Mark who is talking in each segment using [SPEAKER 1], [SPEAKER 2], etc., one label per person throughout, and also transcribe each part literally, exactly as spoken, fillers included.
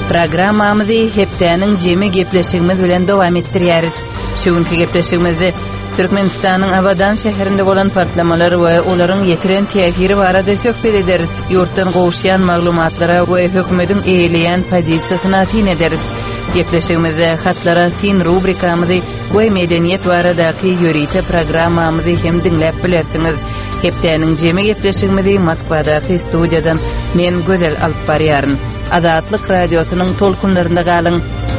[SPEAKER 1] Programmamızı heptäniň jemi gepleşigimiz bilen dowam etdirýäris. Şuňky gepleşigimizde Türkmenistan'ın Abadan şäherinde bolan partlamalar we olaryň ýetiren täsiri barada söhbet ederiz. Ýurtdan gowuşýan maglumatlara we hökümetiň eýleýän pozisiýasyna tin ederiz. Gepleşigimizde hatlara sin rubrikamyzy we medeniýet baradaky ýörite programmamyzy hem dinläp bilersiňiz. Heptäniň jemi gepleşigimizi Moskwadaky studiýadan men Gözel alyp barýaryn. Adatlyk radiosynyň tolkunlarynda galyň.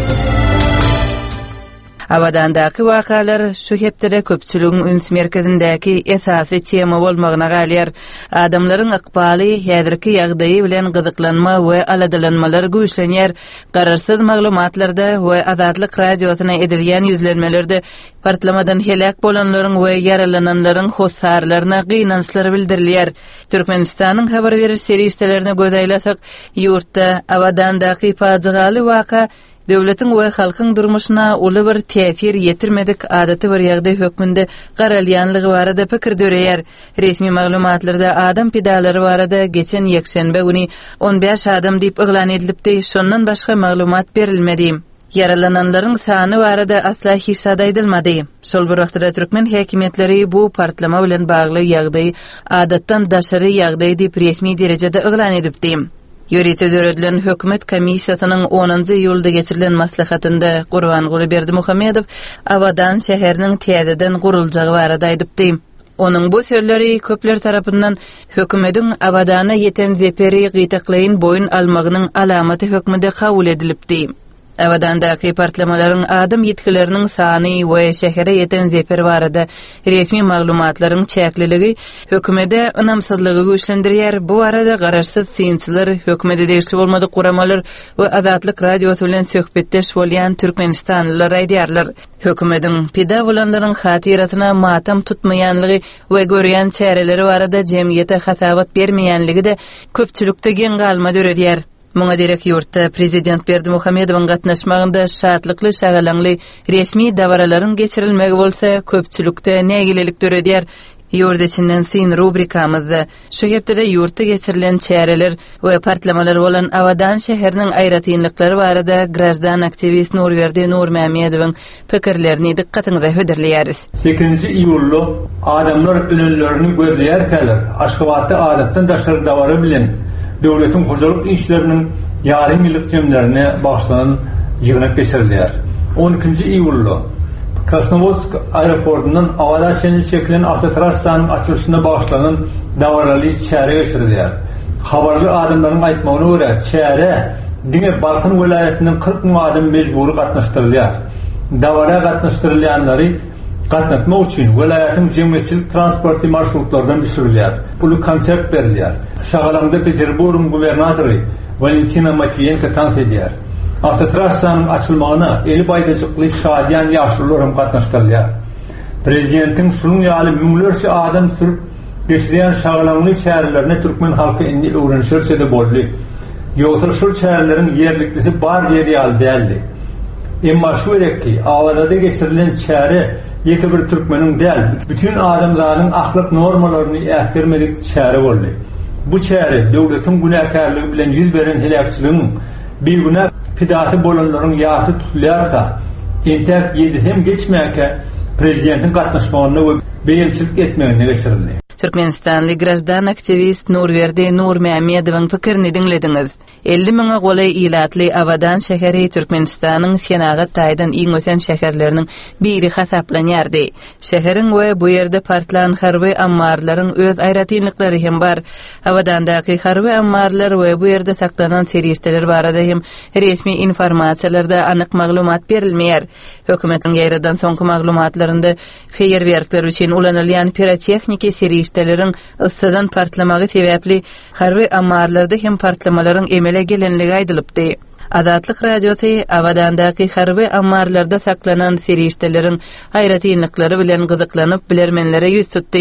[SPEAKER 1] Abadandaky wakalar şu hepdere köpçüligiň üns merkezindäki esasy tema bolmagyna galýar. Adamlaryň ykbaly häzirki ýagdaýy bilen gyzyklanma we aladalanmalar güýçlenýär. Gararsyz maglumatlarda we Adatlyk radiosyna edilýän ýüzlenmelerde partlamadan helak bolanlaryň we yaralananlaryň hossarlaryna gynançlary bildirilýär. Türkmenistanyň habar beriş serişdelerine göz aýlasak, ýurtda Abadandaky paýdaly waka döwletiň we halkyň durmuşyna uly bir täsir ýetirmedik adaty bir ýagdaý hökmünde garalýanlygy barada pikir döreýär. Resmi maglumatlarda adam pidalary barada geçen ýekşenbe güni on beş adam diýip eglan edilipdi. Şondan başga maglumat berilmedi. Yaralananlaryň sany barada asla hiçbir aýdylmady. Şol bir wagtda türkmen häkimetleri bu partlama bilen bagly ýagdaý adatdan daşary ýagdaý diýip resmi derejede eglan edipdi. Ýörite döredilen hökümet komissiýasynyň onuncu ýylda geçirilen maslahatynda Gurbanguly Berdimuhammedow Abadan şäheriniň täzeden guruljagy barada aýdypdy. Onuň bu sözleri köpler tarapyndan hökümetiň Abadana ýeten zeperi gytaklaýyn boyun almagynyň alamaty hökmünde kabul edilipdi. Abadandaky partlamalaryň adam ýetkileriniň sany we şähere ýeten zeper barada resmi maglumatlaryň çäkliligi hökümete ynamsyzlygy güýçlendirýär. Bu arada garaşsyz synçylar hökümete degişli bolmady guramalar we Adatlyk radiosy bilen söhbetdeş bolýan türkmenistanlylar aýdýarlar. Hökümetiň pida bolanlaryň hatirasyna matam tutmaýanlygy we görýän çäreleri barada jemgyýete hasabat bermeýänligi de köpçülükde gen galma döredýär. Muňa derek ýurtda prezident Berdimuhammedowyň gatnaşmagynda şatlykly şagalanly resmi dawaralaryň geçirilmegi bolsa köpçülükde nägilelik döredýär. Ýurt içinden sin rubrikamyzda şu hepdere ýurtda geçirilen çäreler we partlamalar bolan Abadan şäheriniň aýratynlyklary barada grajdan aktivist Nurberdi Nurmämedowyň pikirlerini dikkatiňize höderleýäris.
[SPEAKER 2] sekizinji iýulda adamlar önellerini gözleýärkäler Aşgabatda adatdan daşary dawara bilen döwletiň hojalyk işleriniň ýarym ýyllyk jemlerine bagşlanan ýygynak geçirilýär. on ikinji iýulda Krasnovodsk aeroportundan Abadan şäherine çekilen awtotrassanyň açylyşyna bagşlanan dawaraly çäre geçirilýär. Habarly adamlaryň aýtmagyna görä, çäre diňe Balkan welaýatynyň kırk müň adam mejbury gatnaşdyrylýar. Dawara gatnaşdyrylýanlary gatnatmak üçin welaýatyň jemgyýetçilik transporty marşrutlardan düşürilýär. Bulu konsept berilýär. Şagalamda Peterburg gubernatory Valentina Matviyenko tant edýär. Awtotrassanyň açylmagyna eli baýdajykly şadyan ýaşlularym gatnaşdyrylýar. Prezidentiň şunun ýaly müňlerçe adam sürüp geçirýän şagalamly şäherlerine türkmen halky indi öwrenşerse de boldy. Ýogsa şu şäherleriň ýerliklisi bar ýeri ýaly däldi. Emma şu erekki Abadada geçirilen çäre ýeke bir türkmeniň däl, bütün adamlaryň ahlak normalaryny ähtirmedik çäre boldy. Bu çäre döwletiň günäkärligi bilen ýüz beren helakçylygyň bir güne pidasy bolanlaryň ýasy tutulýarsa, entek ýedisem geçmäke prezidentiň gatnaşmagyna we beýimçilik etmegine geçirildi.
[SPEAKER 1] Türkmenistanly grajdan aktivist Nurberdi Nurmämedowyň pikirini dinlediňiz. elli miňe golay ilatly Abadan şäheri Türkmenistanyň senagat taýdan iň ösen şäherleriniň biri hasaplanýardy. Şäheriň we bu ýerde partlan harby ammarlaryň öz aýratynlyklary hem bar. Abadandaky harby ammarlar we bu ýerde saklanan serişdeler barada hem resmi informasiýalarda anyk maglumat berilmeýär. Hökümetiň ýaýradan soňky maglumatlarynda feýerwerkler üçin ulanylýan pirotexniki serişdeleriň ıssadan partlamagy sebäpli harby ammarlarda hem partlamalaryň emele gelenligi aýdylypdy. Adatlyk radiosy Abadandaky harby ammarlarda saklanan serişdeleriň aýratynlyklary bilen gyzyklanyp bilermenlere ýüz tutdy.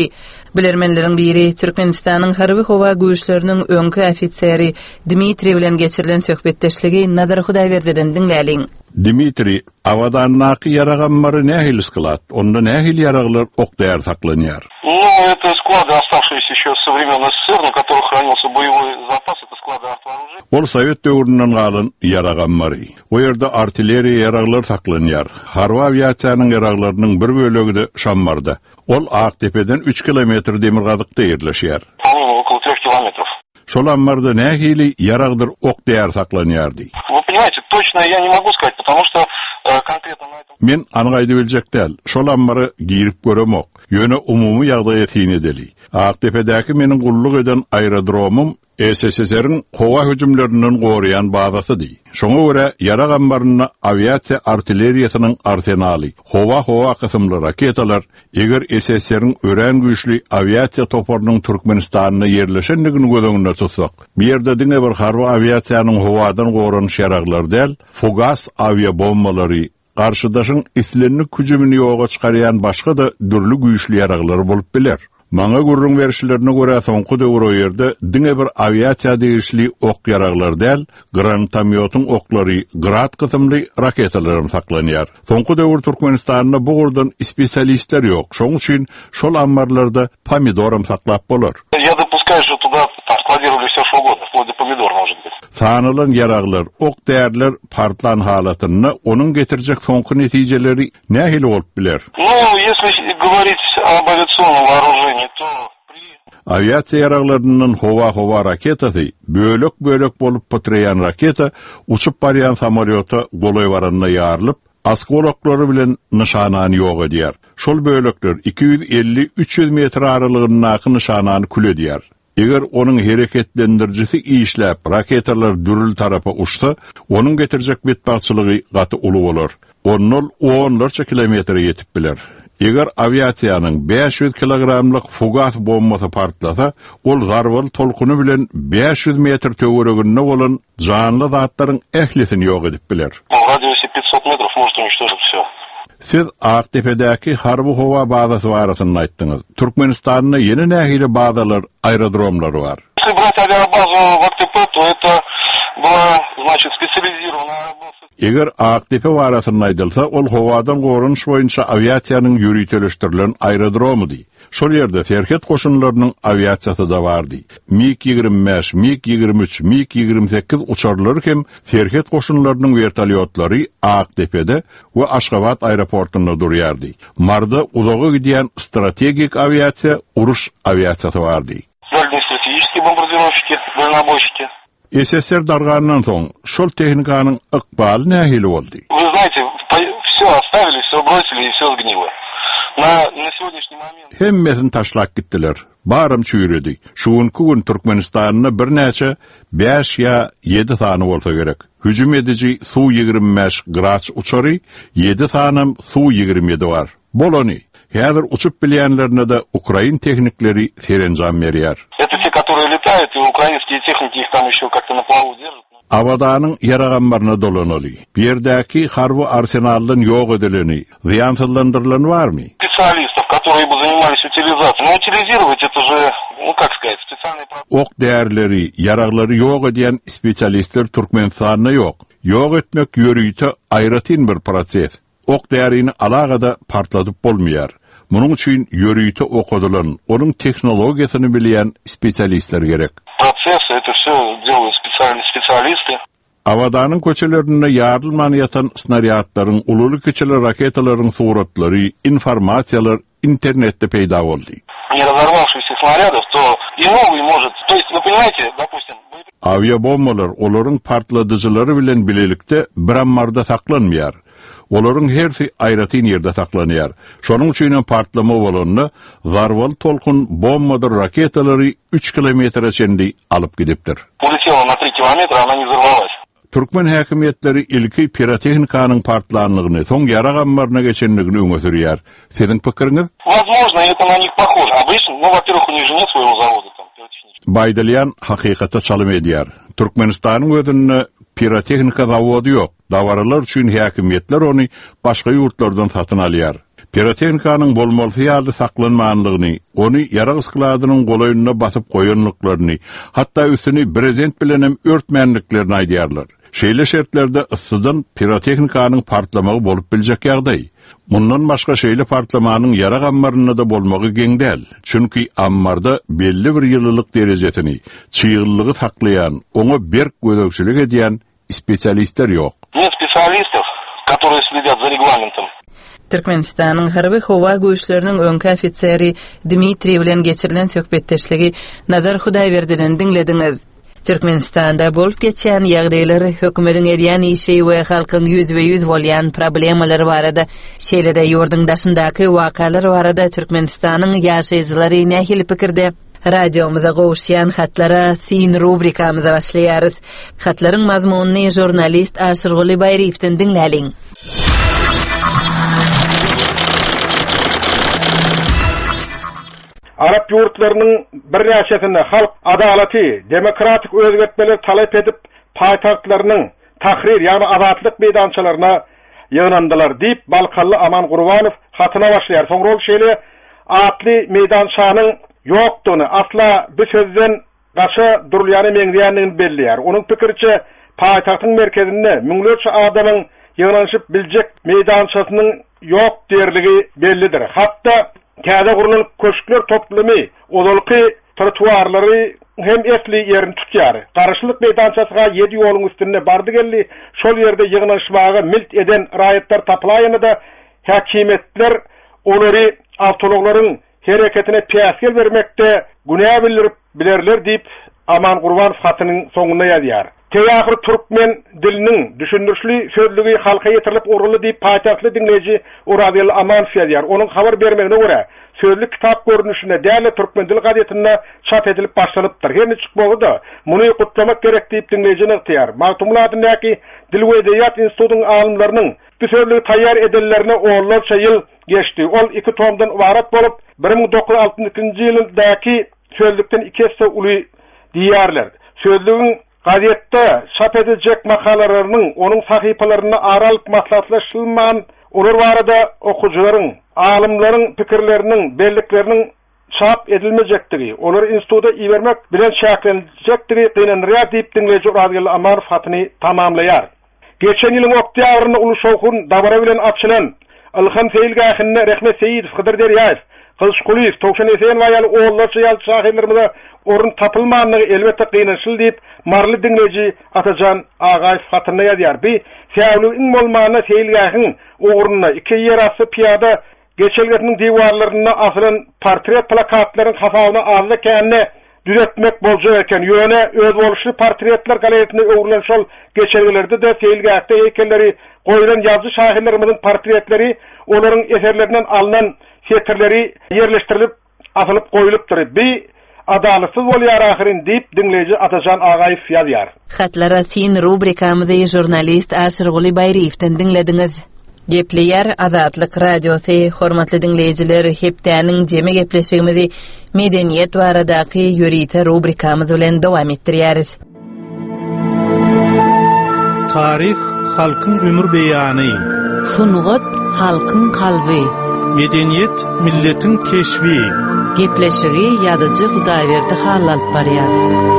[SPEAKER 1] Bilermenlerin biri Türkmenistan'ın harby howa güýçleriniň öňkü ofiseri Dmitri bilen geçirilen söhbetdeşligi Nazar Hudaýberdi'den diňläliň.
[SPEAKER 3] Dmitri, avadannaky yaraganmary nähil skılat, onda nähil yaraglar okdaýar saklanýar.
[SPEAKER 4] Ну, это склады, оставшиеся еще со времен СССР, на которых хранился боевой запас, это склады артвооружения.
[SPEAKER 3] Ol Sovet döwründen galan yaraganmary. O ýerde artilleriýa yaraglar saklanýar. Harby aviasiýanyň yaraglarynyň bir bölegi de Şammarda. Ol Aqtepeden üç kilometr demir gazykda ýerleşýär.
[SPEAKER 4] По-моему, около трех километров.
[SPEAKER 3] Şol ammarda nähili yaragdyr okdaýar saklanýardy.
[SPEAKER 4] Вы понимаете, точно я не могу сказать, потому что э, конкретно на этом...
[SPEAKER 3] Men anygaýdy biljek däl. Şol ammary girip göremok. Ýöne umumy ýagdaýa tin edeli. Aqtepedäki meniň gulluk eden aerodromum S S S R'in howa hüjümlerinden gorayan bazasydy. Şoňa görä ýarag ambaryna aviasiýa artilleriýasynyň arsenaly, howa-howa kysymly raketalar, eger S S S R'in ören güýçli aviasiýa toparynyň Türkmenistanyna ýerleşendigini gözeňde tutsak, bu ýerde diňe bir harby aviasiýanyň howadan goran şeraglar däl, fugas avia bombalary, karşıdaşın islenlik hüjümini ýoga çykarýan başga da dürli güýçli ýaraglar bolup biler. Maňa gurrun berişlerine görä soňky döwür o ýerde diňe bir aviasiýa degişli ok ýaraglar däl, granatamiýotyň oklary, grad kysymly raketalar saklanýar. Soňky döwür Türkmenistanyna bu gurdan spesialistler ýok. Şoň üçin şol ambarlarda pomidorum saklap bolar.
[SPEAKER 4] Я допускаю, что туда там складировали все что угодно, вплоть до помидор, может быть.
[SPEAKER 3] Sanylan yaraglar, ok därler partlan halatyny, onuň getirjek soňky netijeleri nähili bolup biler.
[SPEAKER 4] Ну, если говорить об авиационном вооружении, то при...
[SPEAKER 3] Aviasiýa yaraglarynyň howa-howa raketasy, bölek-bölek bolup patreýan raketa, uçup barýan samolyota golay baranyna ýarylyp, askolokları bilen nişanany ýok edýär. Şol bölekler iki yüz elli üç yüz metr aralygyna nişanany kül edýär. Eger onun hereketlendiricisi işläp, raketalar dürül tarapa uçsa, onun getirjek betbagçylygy gaty uly bolar. Onnol onlarça kilometre yetip biler. Eger aviasiýanyň beş yüz kilogramlyk fugas bombasy partlasa, ol garwal tolkuny bilen beş yüz metr töwereginde bolan janly zatlaryň ählisini ýok edip biler.
[SPEAKER 4] В радиусе пятьсот метров может уничтожить все.
[SPEAKER 3] Siz Aqtepedäki harby howa bazasy barasyny aýtdyňyz. Türkmenistanyna ýene nähili bazalar, aerodromlary bar.
[SPEAKER 4] Если брать авиабазу в Aqtepe, то это была, значит, специализированная база.
[SPEAKER 3] Eger Aqtepe barasyny aýdylsa, ol howadan gorunş boýunça aviasiýanyň ýürüteleşdirilen aerodromudy. Şol ýerde Ferhet goşunlarynyň aviasiýasy da bardy. MiG ýigirme beş, MiG ýigirme üç, MiG ýigirme sekiz uçarlary hem Ferhet goşunlarynyň vertolyotlary Aqtepede we Aşgabat aeroportunda durýardy. Marda uzağa gidýän strategik aviasiýa, uruş aviasiýasy bardy.
[SPEAKER 4] Дальние стратегические бомбардировщики, дальнобойщики.
[SPEAKER 3] S S S R dargandan soň şol tehnikanyň ykbaly nähili boldy?
[SPEAKER 4] Вы знаете, все оставили, все бросили и все сгнило. На, на сегодняшний момент...
[SPEAKER 3] Hemmesini taşlap gittiler. Barym çüýredi. Şuňky gün Türkmenistanyna bir näçe beş ýa ýedi sany bolsa gerek. Hüjüm edici Su ýigirme beş grad uçary, ýedi sanam Su ýigirme ýedi bar. Bolony. Häzir uçup bilýänlerine de Ukrain tehnikleri serenjam berýär.
[SPEAKER 4] Это те, которые летают, и украинские техники их там еще как-то на плаву держат.
[SPEAKER 3] Avadanyň yaraganmaryna dolanaly. Bu ýerdäki harby arsenaldan ýok edileni, ziýansızlandyrylany barmy?
[SPEAKER 4] Специалистов, которые бы занимались утилизацией. Но утилизировать это же, ну как сказать, специальный процесс.
[SPEAKER 3] Ok därleri, yaraglary ýok edýän spesialistler Türkmenistanyna ýok. Ýok etmek ýörüýte aýratyn bir proses. Ok därini alagada partladyp bolmaýar. Munuň üçin ýörüýte okudylan, onuň teknologiýasyny bilýän spesialistler gerek.
[SPEAKER 4] Процесс, это все делают специальные специалисты.
[SPEAKER 3] Avadanın köçelerine yarılman yatan snaryatların, ululu köçeli raketaların suratlary, informasiyalar internette peyda oldu.
[SPEAKER 4] Не разорвавшихся снарядов, то и новый может. То есть, вы понимаете, допустим...
[SPEAKER 3] Avia bombalar, olorun partladıcıları bilen bilelikte bir ammarda saklanmayar. Olorun hersi aýratyn ýerde saklanýar. Şonuň üçin partlama bolanyny zarwal tolkun bombadyr raketalary üç kilometre çendi alyp gidipdir.
[SPEAKER 4] Улетела на три километра, она не взорвалась.
[SPEAKER 3] Türkmen häkimetleri ilki pirotexnikanyň partlanlygyny, soň yaraganmaryna geçenligini öňe sürýär. Siziň pikiriňiz?
[SPEAKER 4] Возможно, это на них похоже. Обычно, ну, во-первых, у них же нет своего завода там, пиротехнического.
[SPEAKER 3] Baydalyan hakykata çalym edýär. Türkmenistanyň özünde pirotehnika zawody ýok. Dawaralar üçin häkimetler ony başga ýurtlardan satyn alýar. Pirotechnikanyň bolmaly ýaly saklanmanlygyny, ony ýara gyskaladynyň golaýyna basyp goýanlyklaryny, hatda üstüni prezident bilen hem örtmänliklerini aýdýarlar. Şeýle şertlerde ıssydan pirotechnikanyň partlamagy bolup biljek ýagdaý. Mundan başga şeýle partlamanyň ýara gammaryna da bolmagy geňdäl. Çünki ammarda belli bir ýyllyk derejetini, çyýgyllygy saklayan, oňa berk gödökçilik edýän spesialistler ýok.
[SPEAKER 4] Нет специалистов, которые следят за регламентом.
[SPEAKER 1] Türkmenistanyň harby howa güýçleriniň öňki ofitseri Dmitriy bilen geçirilen söhbetdeşligi Nazar Hudaýberdilen diňlediňiz. Türkmenistanda bolup geçen ýagdaýlar hökümetiň edýän işi we halkyň ýüzbe ýüz bolýan problemler barada şeýlede ýurdun daşyndaky wakalar barada Türkmenistanyň ýaşaýjylary nähili pikirde. Radiomuza gowşýan hatlara sin rubrikamyza başlaýarys. Hatlaryň mazmunyny jurnalist Aşyrguly Baýryewden diňläliň.
[SPEAKER 5] Arap yurtlarının bir näçesinde halk adalaty, demokratik özgertmeler talep edip paýtagtlarynyň tahrir ýa-ni azatlyk meýdançalaryna ýygynandylar diýip Balkally Aman Gurbanow hatyna başlaýar. Soňra ol şeýle atly meýdançanyň ýokdugyny asla bir sözden gaşa durulýany meňdäýändigini belliýär. Onuň pikirçe paýtagtyň merkezinde müňlerçe adamyň ýygnanyşyp biljek meýdançasynyň ýok derligi bellidir. Hatda käde gurulan köşkler toplamy, odalky trotuarlary hem esli ýerini tutýar. Garaşlyk meýdançasyga ýedi ýoluň üstünde bardy geldi. Şol ýerde ýygnanyşmagy milt eden raýatlar tapylaýyny da häkimetler olary awtologlaryň hereketine piýasgel bermekde günä bildirip bilerler diýip Aman Gurbanow hatynyň soňunda ýazýar. Teýahir türkmen diliniň düşündürçli sözlügi halka ýetirilip uruly diýip paýtagtly dinleýiji Uradyl Amanow ýazýar. Onuň habar bermegine görä sözlük kitap görünüşinde däle türkmen dil gazetinde çap edilip başlanypdyr. Hemi çykmagda muny gutlamak gerek diýip dinleýijini ýetýär. Magtumladyňky Dil we Edebiyat Institutynyň alymlarynyň bu sözlügi taýýar edenlerine onlarça ýyl geçdi. Ol iki tomdan ibarat bolup bir ming dokuz yüz altymyşyncy ýyldaky sözlükden iki hisse uly diýýärler. Sözlügiň gazetde çap edilecek makalalarynyň onuň sahypalaryna aralyp maslahatlaşylman olar barada okujularyň, alymlaryň pikirleriniň, bellikleriniň çap edilmejekdigi, olar institutda ibermek bilen şäklenjekdigi gynanýar diýip dinleýiji Uradyl Amanow hatyny tamamlaýar. Geçen ýylyň oktýabryny uly şowkun dabara bilen açylan Ilham Seýilgähine Rehmet Seýidow, Hydyr Derýaýew, Kılıçkuliýew, Towşan Esen we ýaly oğullarça ýaly şahirlerimize orun tapylmanlygy elbetde gynançyl diýip marly dinleýiji Atajan Agaýew hatyna ýazýar. Bi säwlügiň bolmagyna Seýilgähiň uğruna iki ýer asy piýada geçelgetiniň diwarlaryna asylan portret plakatlaryň hafawyna aldy känne düzeltmek bolja eken ýöne öz boluşy portretler galerisine öwrilen şol geçelgelerde de Seýilgähde heykelleri goýulan ýazgy şahirlerimizin portretleri olaryň eserlerinden alynan setirleri yerleştirilip asylyp goýulypdyr. Bi adalatsız bolýar ahyrin diýip dinleýiji Atajan Agaýew ýazýar.
[SPEAKER 1] Hatlara sin rubrikamyzy jurnalist Aşyrguly Baýryewden dinlediňiz. Gepleýär Azatlyk radiosy hormatly dinleýijiler, hepdäniň jeme gepleşigimizi medeniýet baradaky ýörite rubrikamyz bilen dowam etdirýäris.
[SPEAKER 6] Tarih halkyň ömür beýany,
[SPEAKER 7] sunugat halkyň kalby,
[SPEAKER 6] medeniýet milletiň keşbi,
[SPEAKER 7] gepleşigi ýadyjy Hudaýberdi halalyp barýar.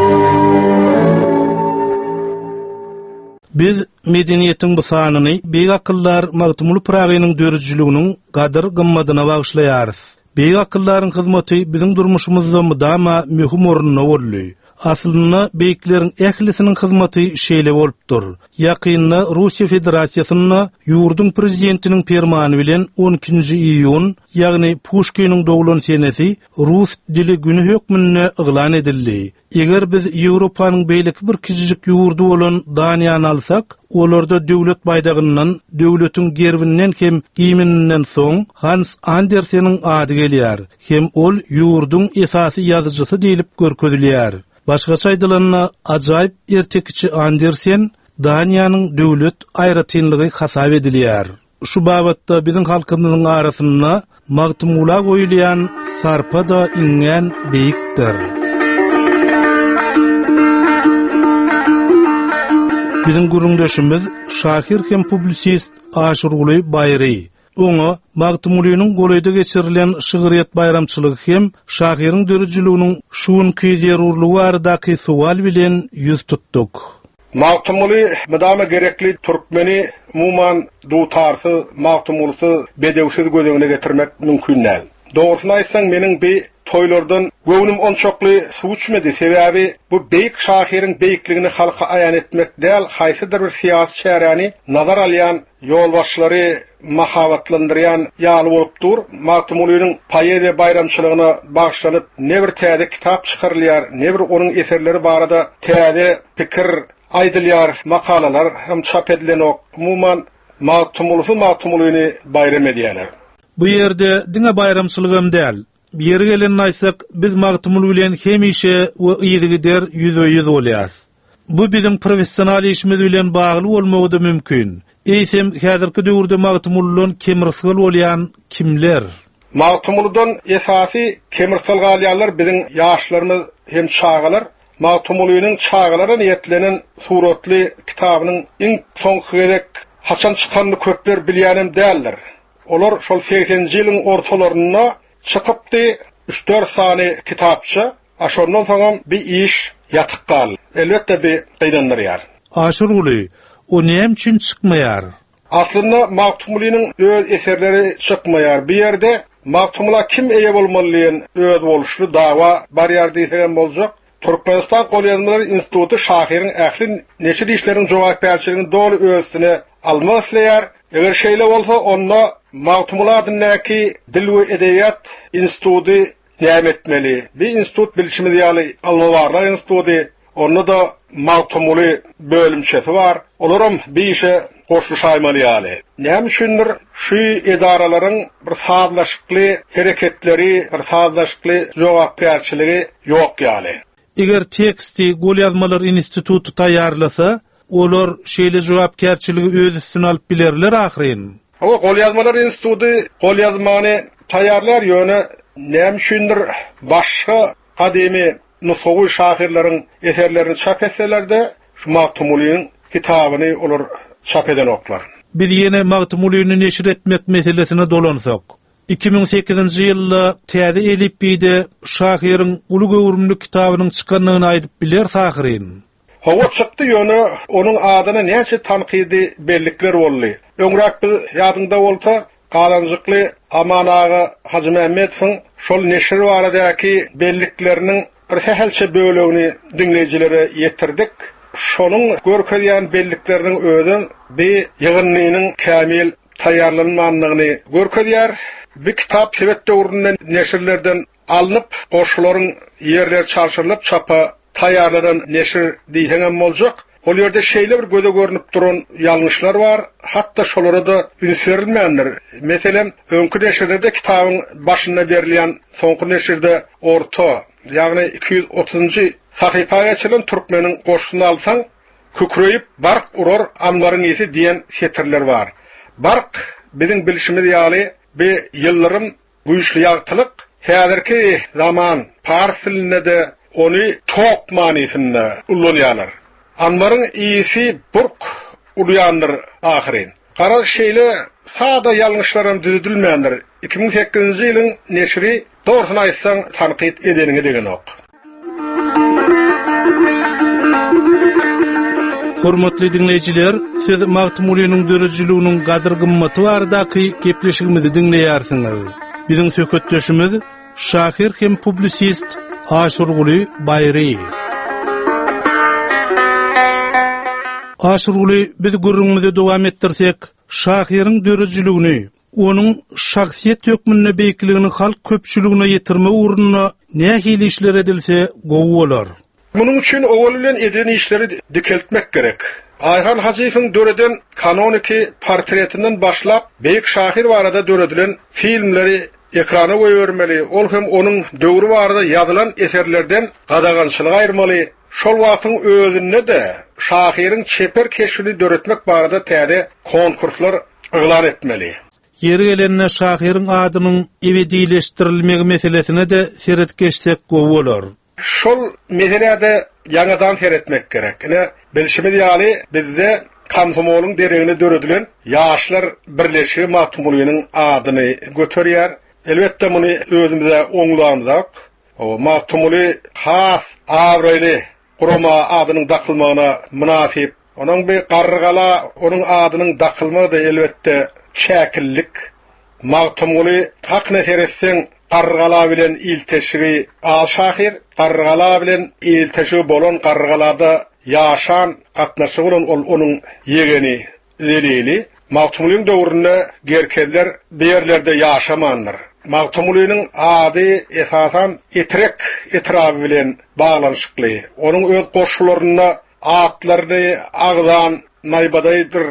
[SPEAKER 6] Biz medeniýetiň bu sanyny beýle akyllar magtumuly pragynyň dörüjliginiň gadyr gymmadyna bagşlaýarys. Beýle akyllaryň hyzmaty biziň durmuşymyzda mudama möhüm ornuny bolýar. Aslında beýiklerin ählisiniň hyzmaty şeýle bolupdyr. Ýakynda Russiýa Federasiýasyna ýurdun prezidentiniň fermany bilen on ikinji iýun, ýagny Pushkiniň dowulan senesi rus dili güni hökmüne yglan edildi. Eger biz Ýewropanyň beýleki bir kiçijik ýurdu bolan Daniýany alsak, olarda döwlet baýdagyndan, döwletiň gerbinden hem giyiminden soň Hans Andersenin ady gelýär. Hem ol ýurdun esasy ýazyjysy diýilip görkezilýär. Başgaça aýdylanna ajaýyp ertekçi Andersen Daniýanyň döwlet aýratynlygy hasap edilýär. Şu babatda biziň halkymyzyň arasynda magtymula goýulýan sarpa da ingen beýikdir. Biziň guruluşymyz şahir hem publisist Aşyrguly Baýry. Oňa Magtumulynyň golayda geçirilen şygyryat bayramçylygy hem şahyryň dörüjülüginiň şuunky zerurlygy baradaky suwal bilen ýüz tutduk.
[SPEAKER 5] Magtumuly mydama gerekli türkmeni umuman dutarsy, magtumulysy bedewsiz gözegine getirmek mümkin näl. Dogrusyny aýtsaň meniň bir toýlardan göwnüm onçokly suw içmedi. Sebäbi bu beýik şahyryň beýikligini halka aýan etmek däl, haýsydyr bir siýasy şäherany nazar alýan ýolbaşçylary mahabatlandyrýan ýaly bolup dur. Magtumulynyň poeziýa bayramçylygyna bagşlanyp ne bir täze kitap çykyrylýar, ne bir onuň eserleri barada täze pikir aýdylýar, makalalar hem çap edilen ok. Umuman Magtumuly Magtumulyny bayram edýärler.
[SPEAKER 6] Bu ýerde diňe bayramçylyg hem däl. Bir ýere gelen aýtsak, biz Magtumuly bilen hemişe we ýygyder ýüze ýüz bolýas. Bu bizim professional işimiz bilen bagly bolmagy da mümkin. Eýsem häzirki döwürde Magtumulyň kemirsil bolýan kimler?
[SPEAKER 5] Magtumulydan esasy kemirsil galýarlar biziň ýaşlarymyz hem çağalar. Magtumulynyň çağalara niýetlenen suratly kitabynyň iň soňky gerek haçan çykanyny köpler bilýänem däldir. Olar şol seksenji ýylyň ortalaryna çykypdy, üç dört sany kitapça, aşondan soň bir iş ýatyk gal. Elbetde bir gaýdanlar.
[SPEAKER 6] Aşurguly, o näme üçin çykmaýar?
[SPEAKER 5] Aslında Magtumulynyň öz eserleri çykmaýar. Bir ýerde Magtumula kim eýe bolmalydyň öz boluşly dawa barýar diýen boljak. Türkmenistan Golýazmalar Instituty şahyryň ähli neşir işleriň jogap berçiligini dolu özüne almak isleýär. Eger şeýle bolsa, onda Magtumula adynyňky Dil we Edebiýat Instituty näme etmeli? Bir institut bilişimiz ýaly Almawarlar Instituty, onda da Magtumuly bölümçesi var. Olaram bir işe goşuşaýmaly ýaly. Näme üçindir şu edaralaryň bir sazlaşykly hereketleri, bir sazlaşykly jogap berçiligi ýok ýaly.
[SPEAKER 6] Eger teksti Golýazmalar Instituty taýýarlasa, olar şeýle jogapkärçiligi öz üstüne alyp bilerler ahyryn.
[SPEAKER 5] O Golýazmalar Instituty golýazmany taýýarlar ýöne näme üçindir başga kademy nusugy şahyrlaryň eserlerini çap etselerde şu Magtumulynyň kitabyny olar çap eden oklar.
[SPEAKER 6] Biz ýene Magtumulyny neşir etmek meselesine dolansak. iki bin sekizinji ýylda täze elipbide şahyryň uly gowrumly kitabynyň çykanlygyny aýdyp biler ahyryn.
[SPEAKER 5] Hawa çykdy ýöne onuň adyna näçe tanqidi bellikler boldy. Öňrek bir ýadynda bolsa, Galanjykly Amanaga Haji Mehmetowyň şol neşir baradaky bellikleriniň bir hähelçe bölegini dinleýijilere ýetirdik. Şonuň görkezýän bellikleriniň özü bir ýygynlygynyň kämil taýýarlanmanlygyny görkezýär. Bir kitap sebet döwründe neşirlerden alınıp, goşularyň ýerler çarşyrylyp çapa taýýarlanan neşir diýen boljak. Ol ýerde şeýle bir göze görünüp duran ýalňyşlar bar, hatda şolary da ünsürilmändir. Meselem, öňkü neşirlerde kitabyň başynda berilýän soňky neşirde orta, ýagny iki yüz otuzunji sahypaga geçilen türkmeniň goşusyny alsaň, kükreyip bark urar amlaryň ýesi diýen setirler bar. Bark biziň bilişimiz ýaly bir ýyllarym güýçli ýagtylyk, häzirki zaman pars diline de onu tok manysynda ullanýarlar. Anlaryň ýesi burk ulýandyr ahyryn. Gara şeýle sada ýalňyşlaram düzüdilmändir. iki bin sekizinji ýylyň neşri dogrusyny aýtsaň tanqid edeniňi degen ok.
[SPEAKER 6] Hormatly dinleýijiler, siz Magtumulynyň dörüjülüginiň gadyr gymmaty baradaky gepleşigimizi dinleýärsiňiz. Biziň söhbetdeşimiz şahyr hem publisist Aşurguly Bayry. Aşurguly, biz gurrunňyzy dowam etdirsek, şahyryň dörüjülügini, onuň şahsiýet hökmüne beýikligini halk köpçüligine ýetirme uğruna nähili işler edilse gowy bolar.
[SPEAKER 5] Munyň üçin owal bilen eden işleri dikeltmek gerek. Ayhan Hajiýewiň döreden kanoniki portretinden başlap, beýik şahyr barada döredilen filmleri ekrana goýbermeli. Ol hem onuň döwrü barada ýazylan eserlerden gadagançylyk aýyrmaly. Şol wagtyň özünde de şahyryň çeper keşfini döretmek barada täze konkurslar elan etmeli.
[SPEAKER 6] Ýeri gelende şahyryň adynyň ebedileşdirilmegi meselesine de seret geçsek gowy bolar.
[SPEAKER 5] Şol meselede ýangadan seretmek gerek. Ene bilişimiz ýaly bizde Komsomolun deregine döredilen Yaşlar Birleşigi Magtumulynyň adyny göterýär. Elbetde muny özümizde oňlarymyzda o Magtumuly has awraýly gurama adynyň dakylmagyna münasip. Onuň bir garrygala onuň adynyň dakylmagy da elbetde şäkillik. Magtumuly hak neseretseň garrygala bilen ilteşigi alşahir, garrygala bilen ilteşigi bolan garrygalada yaşan gatnaşygy bolan ol onuň yegeni delili. Magtumulyň döwründe gerkezler beýerlerde ýaşamandyr. Magtumulynyň ady esasan etrek etraby bilen baglanşykly. Onuň öz goşularyna atlaryny agdan naýbadaydyr.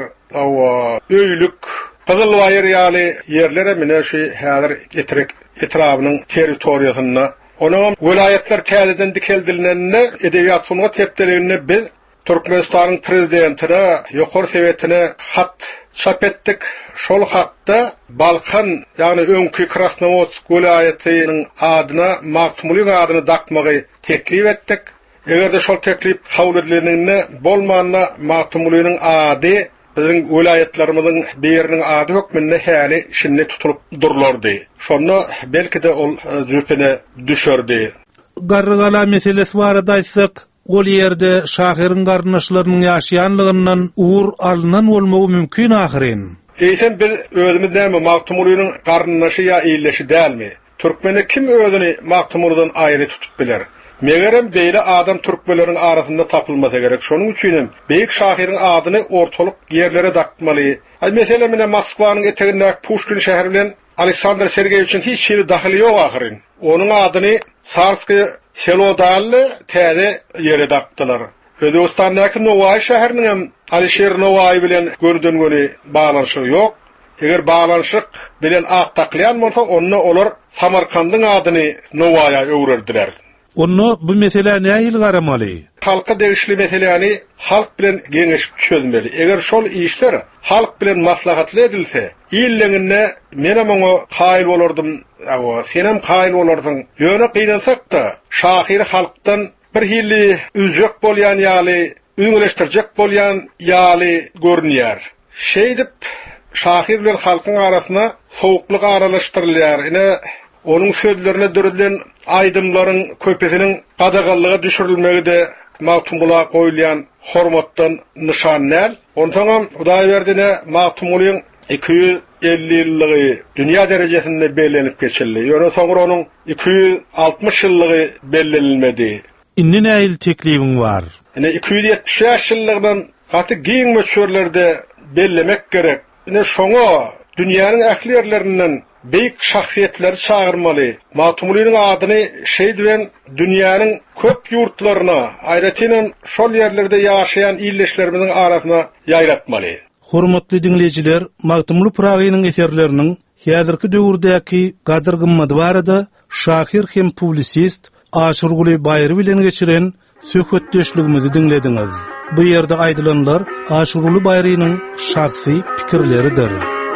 [SPEAKER 5] Öýlük Kızılbayır ýaly yerlere mine şu häzir etrek etrabynyň territoriýasyna onuň vilayetler täzeden dikeldilenine edebiýat sunuga tepdelegine biz Türkmenistanyň prezidentine, ýokary sewetine hat çap etdik. Şol hatda Balkan ýagny öňkü Krasnoyarsk vilayetynyň adyna Magtumuly adyny dakmagy teklip etdik. Egerde şol teklip kabul edilenine bolmanda Magtumulynyň ady bizim vilayetlerimizin birinin adı hükmünde hali şimdi tutulup durlardı. Şonu belki de ol züpene düşerdi.
[SPEAKER 6] Garrygala meselesi barada aýtsak, ol ýerde şahyryň garnaşlarynyň ýaşaýanlygyndan uğur alynan bolmagy mümkin ahyrin.
[SPEAKER 5] Eýsen biz özümiz näme Magtumulynyň garnaşy ýa eýleşi dälmi? Türkmeni kim özüni Magtumulydan aýry tutup biler? Megerem beýle adam türkmenleriň arasynda tapylmasa gerek. Şonuň üçin beýik şahyryň adyny ortalyk ýerlere dakmaly. Ay mesele mine Moskwanyň etegindäki Pushkin şäheri bilen Aleksandr Sergeýewiçiň hiç şeýle dahyly ýok ahyrin. Onuň adyny Sarsky Selodally täze ýere dakdylar. Özbekistanyň Nowaý şäheriniň hem Alisher Nowaý bilen gördüngöni baglanşygy ýok. Eger baglanşyk bilen aýtaklyan bolsa, onu olar Samarkandyň adyny Nowaýa öwrerdiler.
[SPEAKER 6] Onu bu mesele näýil garamaly?
[SPEAKER 5] Halka degişli meseleni halk bilen geňeşip çözmeli. Eger şol işler halk bilen maslahatly edilse, ýyllygyna menem oňa haýyl bolardym, awa senem haýyl bolardyň. Ýöne gynansak da, şahyr halkdan bir hilli üzjek bolýan ýaly, üňleşdirjek bolýan ýaly görnýär. Şeýdip şahyr bilen halkyň arasyna sowuklyk aralaşdyrylýar. Ine onun sözlerine döredilen aydımların köpesinin qadagallığa düşürülmegi de Magtumulyga goýulan hormatdan nişannäl. Ondan Hudaýberdine Magtumulyň iki yüz elli ýyllygy dünýä derejesinde bellenip geçildi. Ýöne soňra onuň iki yüz altmış ýyllygy bellenilmedi.
[SPEAKER 6] Inni näýil teklibiň bar?
[SPEAKER 5] Ine iki yüz ýetmiş ýyllygydan gaty giň möçürlerde bellemek gerek. Ine şoňa dünýäniň ähli ýerlerinden beýik şahsiýetleri çağırmaly. Magtumulynyň adyny şeýd bilen dünýäniň köp ýurtlaryna, aýratynyn şol ýerlerde ýaşaýan ýylleşlerimiziň arasyna ýaýratmaly.
[SPEAKER 6] Hormatly dinleýijiler, Magtumuly Pragynyň eserleriniň häzirki döwürdäki gadyr gymmady barada şahyr hem publisist Aşurguly Baýry bilen geçiren söhbetdeşligimizi dinlediňiz. Bu ýerde aýdylanlar Aşurguly Baýrynyň şahsy pikirleridir.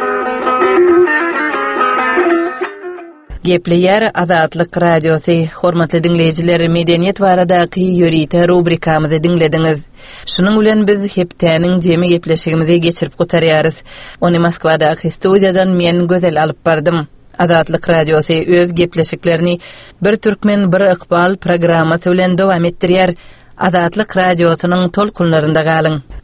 [SPEAKER 1] Gepleýär Azatlyk radiosy, hormatly dinleýijiler, medeniýet baradaky ýörite rubrikamyzy dinlediňiz. Şunuň bilen biz heptäniň jemi gepleşigimizi geçirip gotarýarys. Ony Moskwadaky studiýadan men gözel alyp bardym. Azatlyk radiosy öz gepleşiklerini bir türkmen bir ykbal programmasy bilen dowam etdirýär. Azatlyk radiosynyň tolkunlarynda galyň.